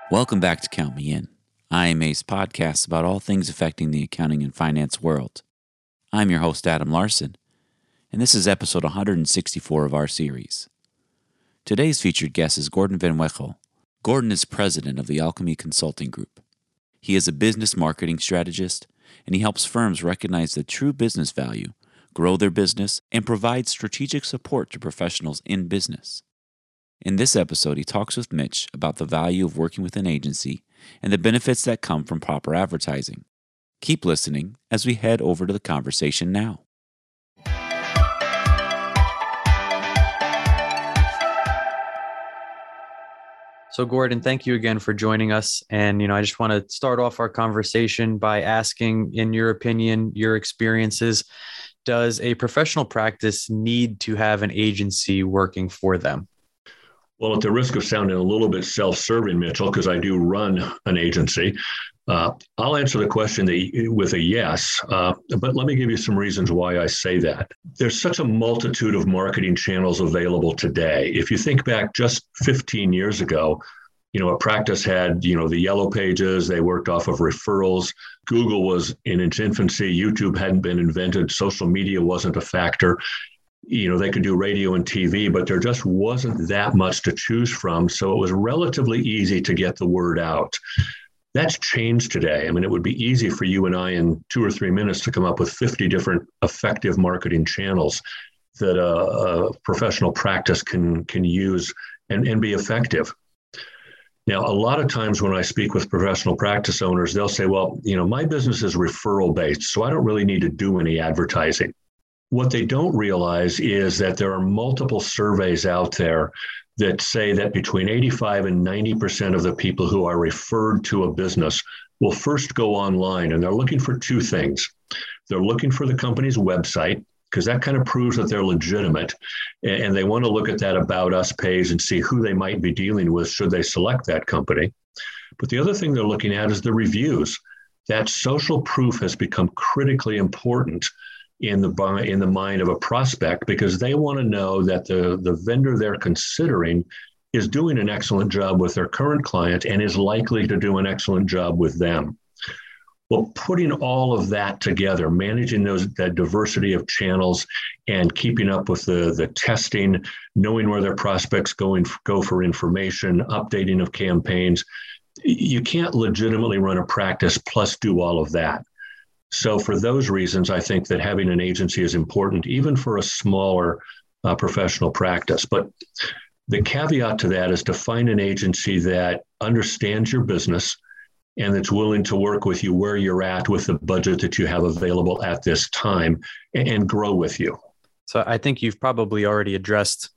Welcome back to Count Me In. I am Ace Podcasts about all things affecting the accounting and finance world. I'm your host, Adam Larson, and this is episode 164 of our series. Today's featured guest is Gordon Van Wechel. Gordon is president of the Alchemy Consulting Group. He is a business marketing strategist, and he helps firms recognize the true business value, grow their business, and provide strategic support to professionals in business. In this episode, he talks with Mitch about the value of working with an agency and the benefits that come from proper advertising. Keep listening as we head over to the conversation now. So Gordon, thank you again for joining us. And, I just want to start off our conversation by asking, in your opinion, your experiences, does a professional practice need to have an agency working for them? Well, at the risk of sounding a little bit self-serving, Mitchell, because I do run an agency, I'll answer the question with a yes, but let me give you some reasons why I say that. There's such a multitude of marketing channels available today. If you think back just 15 years ago, a practice had, the yellow pages, they worked off of referrals. Google was in its infancy, YouTube hadn't been invented, social media wasn't a factor. They could do radio and TV, but there just wasn't that much to choose from. So it was relatively easy to get the word out. That's changed today. It would be easy for you and I in 2 or 3 minutes to come up with 50 different effective marketing channels that a professional practice can use and be effective. Now, a lot of times when I speak with professional practice owners, they'll say, well, my business is referral based, so I don't really need to do any advertising. What they don't realize is that there are multiple surveys out there that say that between 85 and 90% of the people who are referred to a business will first go online, and they're looking for two things. They're looking for the company's website, because that kind of proves that they're legitimate, and they want to look at that About Us page and see who they might be dealing with should they select that company. But the other thing they're looking at is the reviews. That social proof has become critically important in the mind of a prospect, because they want to know that the vendor they're considering is doing an excellent job with their current client and is likely to do an excellent job with them. Well, putting all of that together, managing that diversity of channels and keeping up with the testing, knowing where their prospects go for information, updating of campaigns, you can't legitimately run a practice plus do all of that. So for those reasons, I think that having an agency is important, even for a smaller professional practice. But the caveat to that is to find an agency that understands your business and that's willing to work with you where you're at with the budget that you have available at this time and grow with you. So I think you've probably already addressed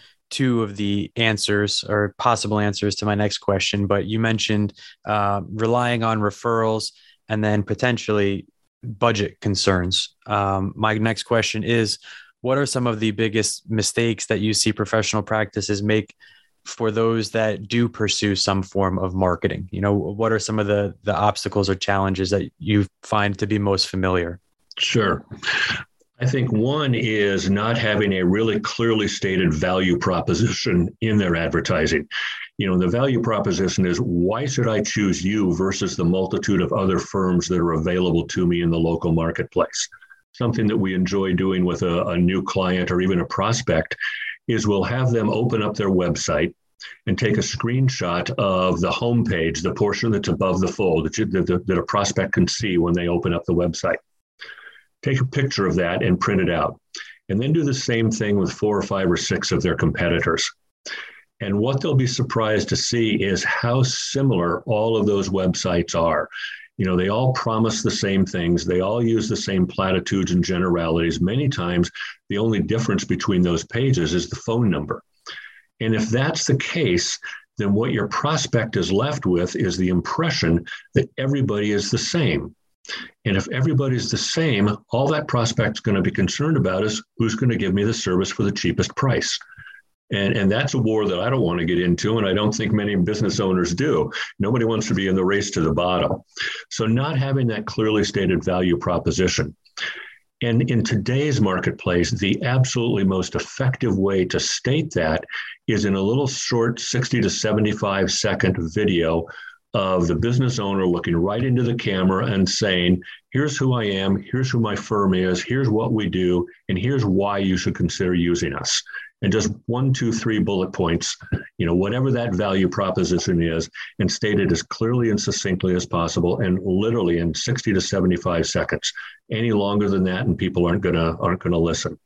two of the answers or possible answers to my next question, but you mentioned relying on referrals and then potentially budget concerns. My next question is, what are some of the biggest mistakes that you see professional practices make for those that do pursue some form of marketing? What are some of the obstacles or challenges that you find to be most familiar? Sure. I think one is not having a really clearly stated value proposition in their advertising. The value proposition is, why should I choose you versus the multitude of other firms that are available to me in the local marketplace? Something that we enjoy doing with a new client or even a prospect is we'll have them open up their website and take a screenshot of the homepage, the portion that's above the fold that a prospect can see when they open up the website. Take a picture of that and print it out. And then do the same thing with 4 or 5 or 6 of their competitors. And what they'll be surprised to see is how similar all of those websites are. They all promise the same things. They all use the same platitudes and generalities. Many times, the only difference between those pages is the phone number. And if that's the case, then what your prospect is left with is the impression that everybody is the same. And if everybody's the same, all that prospect's going to be concerned about is who's going to give me the service for the cheapest price. And that's a war that I don't want to get into, and I don't think many business owners do. Nobody wants to be in the race to the bottom. So not having that clearly stated value proposition. And in today's marketplace, the absolutely most effective way to state that is in a little short 60 to 75-second video of the business owner looking right into the camera and saying, here's who I am, here's who my firm is, here's what we do, and here's why you should consider using us. And just 1, 2, 3 bullet points, whatever that value proposition is, and state it as clearly and succinctly as possible, and literally in 60 to 75 seconds. Any longer than that, and people aren't gonna listen.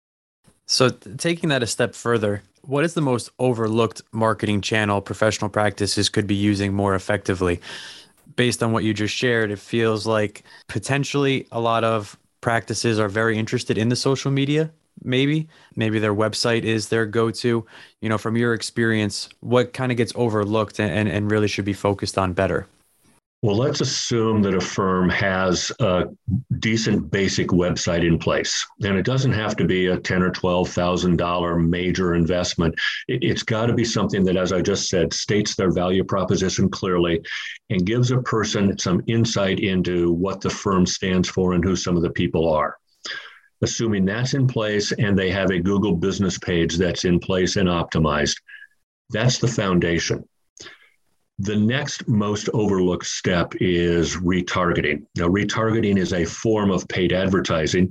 So taking that a step further, what is the most overlooked marketing channel professional practices could be using more effectively? Based on what you just shared, it feels like potentially a lot of practices are very interested in the social media. Maybe their website is their go-to. From your experience, what kind of gets overlooked and really should be focused on better? Well, let's assume that a firm has a decent basic website in place, and it doesn't have to be a $10,000 or $12,000 major investment. It's got to be something that, as I just said, states their value proposition clearly and gives a person some insight into what the firm stands for and who some of the people are. Assuming that's in place and they have a Google business page that's in place and optimized, that's the foundation. The next most overlooked step is retargeting. Now, retargeting is a form of paid advertising.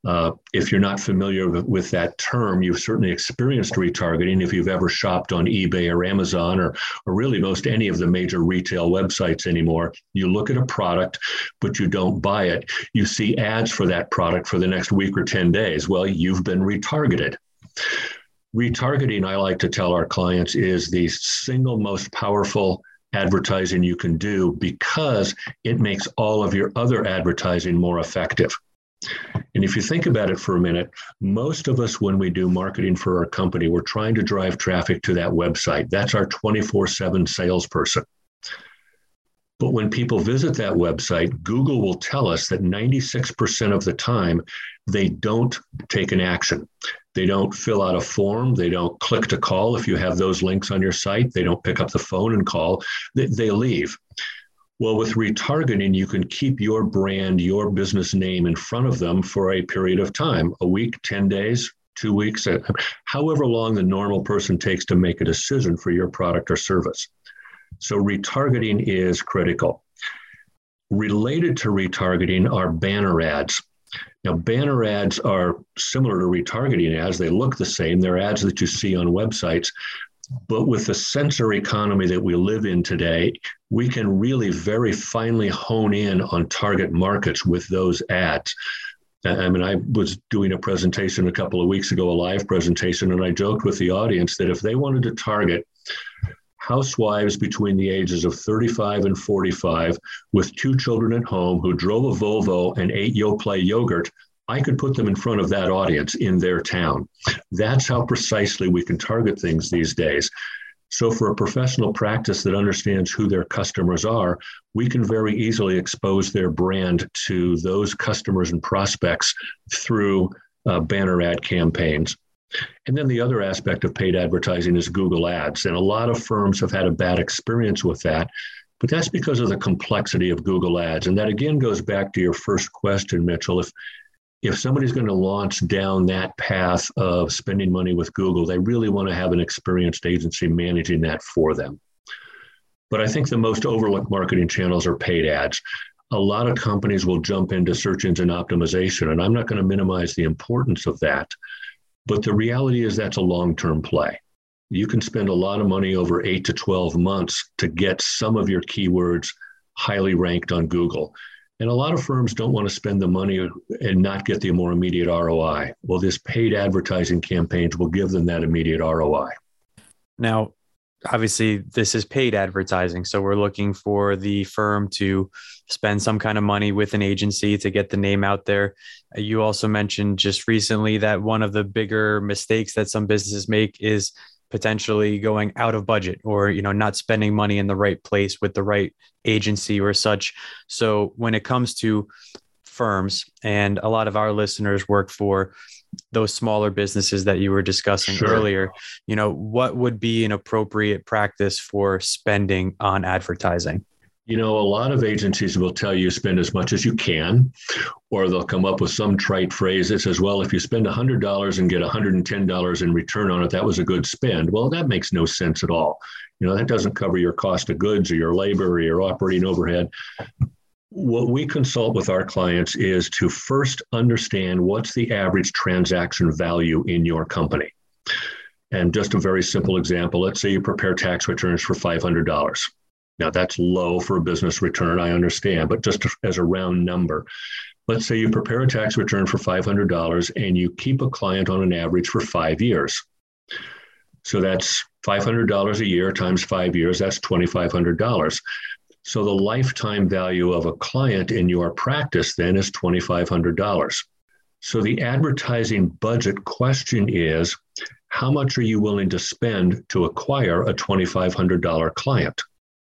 If you're not familiar with that term, you've certainly experienced retargeting if you've ever shopped on eBay or Amazon or really most any of the major retail websites anymore. You look at a product, but you don't buy it. You see ads for that product for the next week or 10 days. Well, you've been retargeted. Retargeting, I like to tell our clients, is the single most powerful advertising you can do because it makes all of your other advertising more effective. And if you think about it for a minute, most of us, when we do marketing for our company, we're trying to drive traffic to that website. That's our 24/7 salesperson. But when people visit that website, Google will tell us that 96% of the time, they don't take an action. They don't fill out a form. They don't click to call. If you have those links on your site, they don't pick up the phone and call. They leave. Well, with retargeting, you can keep your brand, your business name in front of them for a period of time, a week, 10 days, 2 weeks, however long the normal person takes to make a decision for your product or service. So retargeting is critical. Related to retargeting are banner ads. Now, banner ads are similar to retargeting ads. They look the same. They're ads that you see on websites. But with the sensor economy that we live in today, we can really very finely hone in on target markets with those ads. I mean, I was doing a presentation a couple of weeks ago, a live presentation, and I joked with the audience that if they wanted to target housewives between the ages of 35 and 45 with 2 children at home who drove a Volvo and ate Yoplait yogurt, I could put them in front of that audience in their town. That's how precisely we can target things these days. So for a professional practice that understands who their customers are, we can very easily expose their brand to those customers and prospects through banner ad campaigns. And then the other aspect of paid advertising is Google Ads. And a lot of firms have had a bad experience with that, but that's because of the complexity of Google Ads. And that again goes back to your first question, Mitchell. If somebody's going to launch down that path of spending money with Google, they really want to have an experienced agency managing that for them. But I think the most overlooked marketing channels are paid ads. A lot of companies will jump into search engine optimization, and I'm not going to minimize the importance of that. But the reality is that's a long-term play. You can spend a lot of money over 8 to 12 months to get some of your keywords highly ranked on Google. And a lot of firms don't want to spend the money and not get the more immediate ROI. Well, this paid advertising campaigns will give them that immediate ROI. Now, obviously, this is paid advertising. So we're looking for the firm to spend some kind of money with an agency to get the name out there. You also mentioned just recently that one of the bigger mistakes that some businesses make is potentially going out of budget or, not spending money in the right place with the right agency or such. So when it comes to firms, and a lot of our listeners work for those smaller businesses that you were discussing earlier, what would be an appropriate practice for spending on advertising? A lot of agencies will tell you spend as much as you can, or they'll come up with some trite phrase that says, well, if you spend $100 and get $110 in return on it, that was a good spend. Well, that makes no sense at all. That doesn't cover your cost of goods or your labor or your operating overhead. What we consult with our clients is to first understand what's the average transaction value in your company. And just a very simple example, let's say you prepare tax returns for $500. Now, that's low for a business return, I understand, but just as a round number, let's say you prepare a tax return for $500 and you keep a client on an average for 5 years. So that's $500 a year times 5 years, that's $2,500. So the lifetime value of a client in your practice then is $2,500. So the advertising budget question is, how much are you willing to spend to acquire a $2,500 client?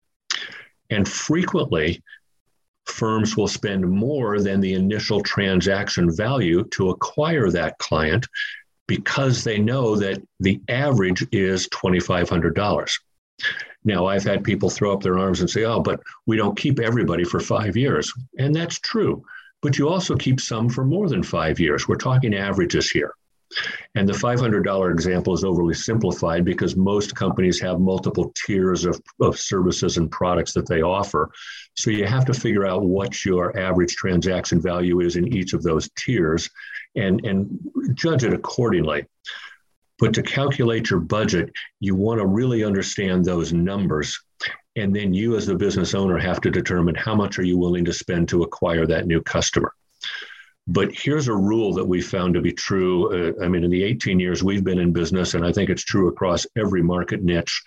And frequently, firms will spend more than the initial transaction value to acquire that client because they know that the average is $2,500. Now, I've had people throw up their arms and say, oh, but we don't keep everybody for 5 years. And that's true. But you also keep some for more than 5 years. We're talking averages here. And the $500 example is overly simplified because most companies have multiple tiers of services and products that they offer. So you have to figure out what your average transaction value is in each of those tiers and judge it accordingly. But to calculate your budget, you want to really understand those numbers. And then you as the business owner have to determine how much are you willing to spend to acquire that new customer. But here's a rule that we found to be true. In the 18 years we've been in business, and I think it's true across every market niche,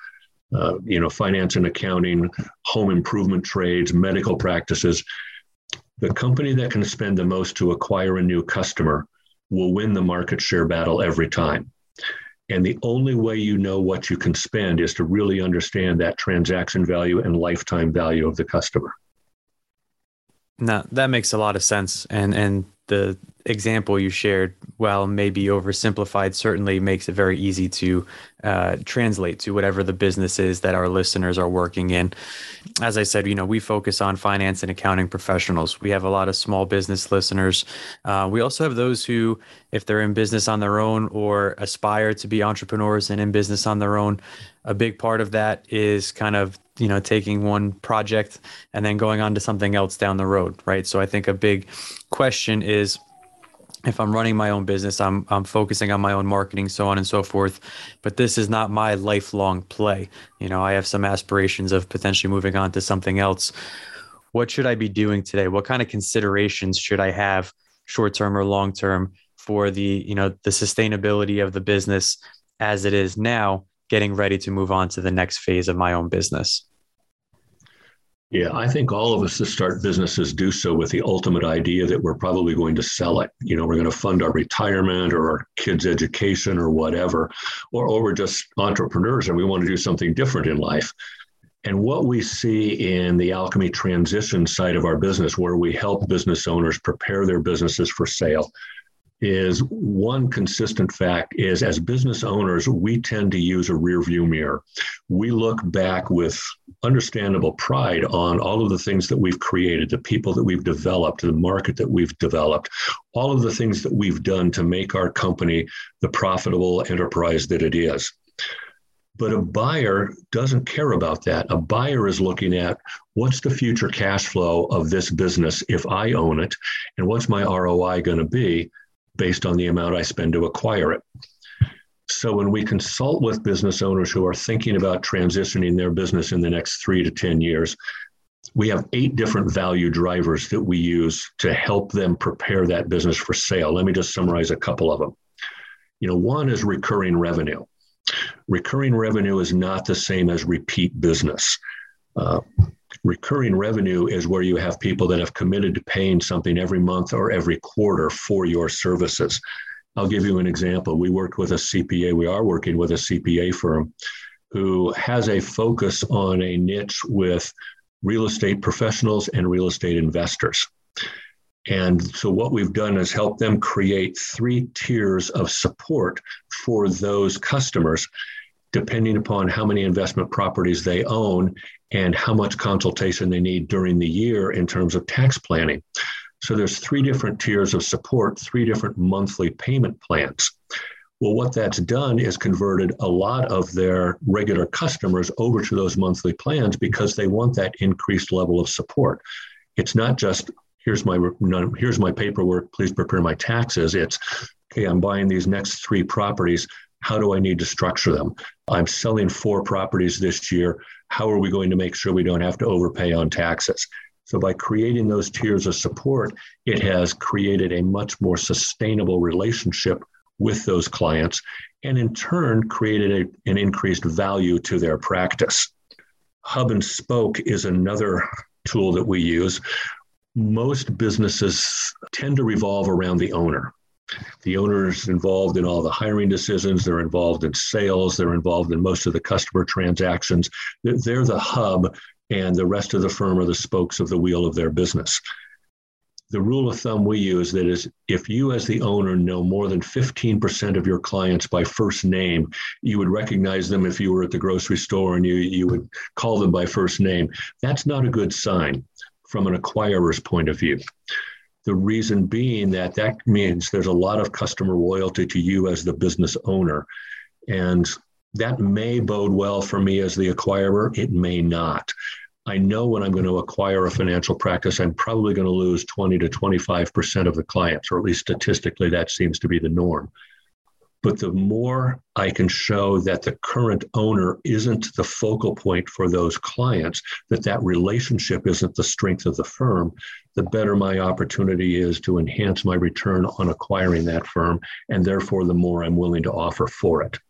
finance and accounting, home improvement trades, medical practices. The company that can spend the most to acquire a new customer will win the market share battle every time. And the only way you know what you can spend is to really understand that transaction value and lifetime value of the customer. No, that makes a lot of sense. And the example you shared, while maybe oversimplified, certainly makes it very easy to translate to whatever the business is that our listeners are working in. As I said, we focus on finance and accounting professionals. We have a lot of small business listeners. We also have those who, if they're in business on their own or aspire to be entrepreneurs and in business on their own, a big part of that is kind of taking one project and then going on to something else down the road, right? So I think a big question is, if I'm running my own business, I'm focusing on my own marketing, so on and so forth, but this is not my lifelong play. I have some aspirations of potentially moving on to something else. What should I be doing today? What kind of considerations should I have, short-term or long-term, for the sustainability of the business as it is now, getting ready to move on to the next phase of my own business? Yeah, I think all of us that start businesses do so with the ultimate idea that we're probably going to sell it. We're going to fund our retirement or our kids' education or whatever, or we're just entrepreneurs and we want to do something different in life. And what we see in the Alchemy Transition side of our business, where we help business owners prepare their businesses for sale, is one consistent fact is, as business owners, we tend to use a rear view mirror. We look back with understandable pride on all of the things that we've created, the people that we've developed, the market that we've developed, all of the things that we've done to make our company the profitable enterprise that it is. But a buyer doesn't care about that. A buyer is looking at, what's the future cash flow of this business if I own it, and what's my ROI going to be based on the amount I spend to acquire it. So when we consult with business owners who are thinking about transitioning their business in the next 3 to 10 years, we have 8 different value drivers that we use to help them prepare that business for sale. Let me just summarize a couple of them. One is recurring revenue. Recurring revenue is not the same as repeat business. Recurring revenue is where you have people that have committed to paying something every month or every quarter for your services. I'll give you an example. We are working with a CPA firm who has a focus on a niche with real estate professionals and real estate investors. And so what we've done is help them create 3 tiers of support for those customers. depending upon how many investment properties they own and how much consultation they need during the year in terms of tax planning. So there's 3 different tiers of support, 3 different monthly payment plans. Well, what that's done is converted a lot of their regular customers over to those monthly plans because they want that increased level of support. It's not just, here's my paperwork, please prepare my taxes. It's, okay, I'm buying these next 3 properties. How do I need to structure them? I'm selling 4 properties this year. How are we going to make sure we don't have to overpay on taxes? So by creating those tiers of support, it has created a much more sustainable relationship with those clients, and in turn created an increased value to their practice. Hub and spoke is another tool that we use. Most businesses tend to revolve around the owner. The owner is involved in all the hiring decisions. They're involved in sales. They're involved in most of the customer transactions. They're the hub, and the rest of the firm are the spokes of the wheel of their business. The rule of thumb we use that is, if you as the owner know more than 15% of your clients by first name, you would recognize them if you were at the grocery store and you would call them by first name. That's not a good sign from an acquirer's point of view. The reason being that means there's a lot of customer loyalty to you as the business owner. And that may bode well for me as the acquirer. It may not. I know when I'm going to acquire a financial practice, I'm probably going to lose 20 to 25% of the clients, or at least statistically, that seems to be the norm. But the more I can show that the current owner isn't the focal point for those clients, that relationship isn't the strength of the firm, the better my opportunity is to enhance my return on acquiring that firm, and therefore the more I'm willing to offer for it.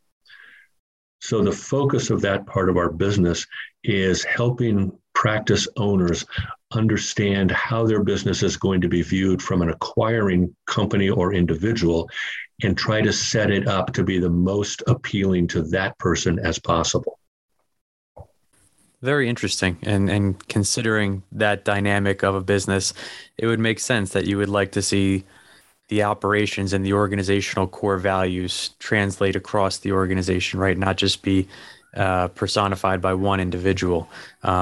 So the focus of that part of our business is helping practice owners understand how their business is going to be viewed from an acquiring company or individual, and try to set it up to be the most appealing to that person as possible. Very interesting. And considering that dynamic of a business, it would make sense that you would like to see the operations and the organizational core values translate across the organization, right? Not just be personified by one individual.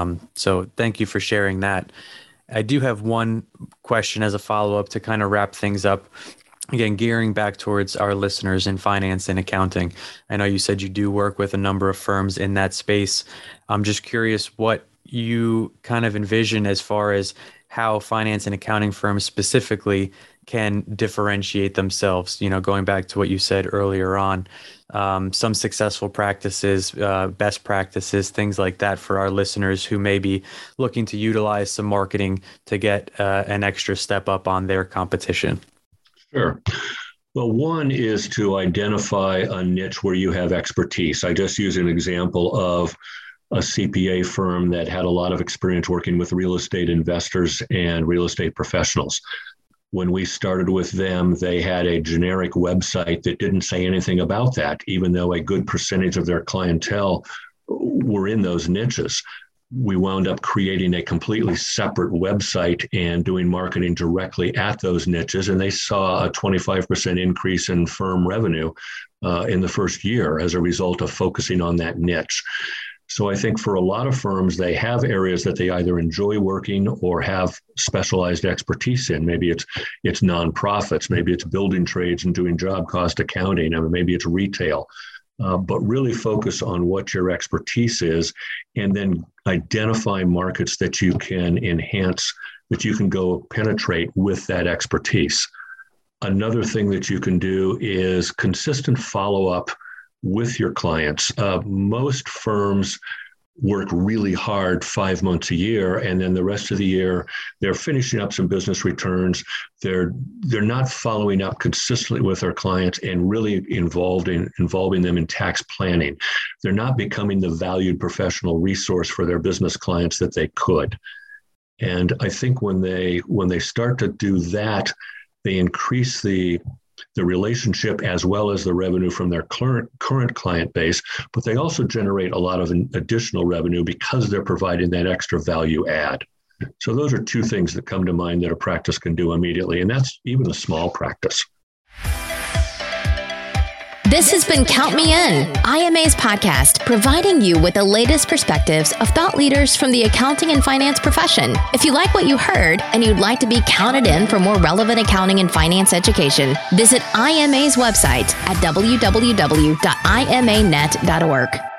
So thank you for sharing that. I do have one question as a follow-up to kind of wrap things up. Again, gearing back towards our listeners in finance and accounting. I know you said you do work with a number of firms in that space. I'm just curious what you kind of envision as far as how finance and accounting firms specifically can differentiate themselves, going back to what you said earlier on, some successful practices, best practices, things like that for our listeners who may be looking to utilize some marketing to get an extra step up on their competition. Sure. Well, one is to identify a niche where you have expertise. I just use an example of a CPA firm that had a lot of experience working with real estate investors and real estate professionals. When we started with them, they had a generic website that didn't say anything about that, even though a good percentage of their clientele were in those niches. We wound up creating a completely separate website and doing marketing directly at those niches. And they saw a 25% increase in firm revenue in the first year as a result of focusing on that niche. So I think for a lot of firms, they have areas that they either enjoy working or have specialized expertise in. Maybe it's nonprofits, maybe it's building trades and doing job cost accounting, and maybe it's retail. But really focus on what your expertise is, and then identify markets that you can enhance, that you can go penetrate with that expertise. Another thing that you can do is consistent follow-up with your clients. Most firms work really hard 5 months a year, and then the rest of the year they're finishing up some business returns. They're not following up consistently with our clients and really involving them in tax planning. They're not becoming the valued professional resource for their business clients that they could. And I think when they start to do that, they increase the relationship as well as the revenue from their current client base, but they also generate a lot of additional revenue because they're providing that extra value add. So those are two things that come to mind that a practice can do immediately, and that's even a small practice. This has been Count Me In, IMA's podcast, providing you with the latest perspectives of thought leaders from the accounting and finance profession. If you like what you heard and you'd like to be counted in for more relevant accounting and finance education, visit IMA's website at www.imanet.org.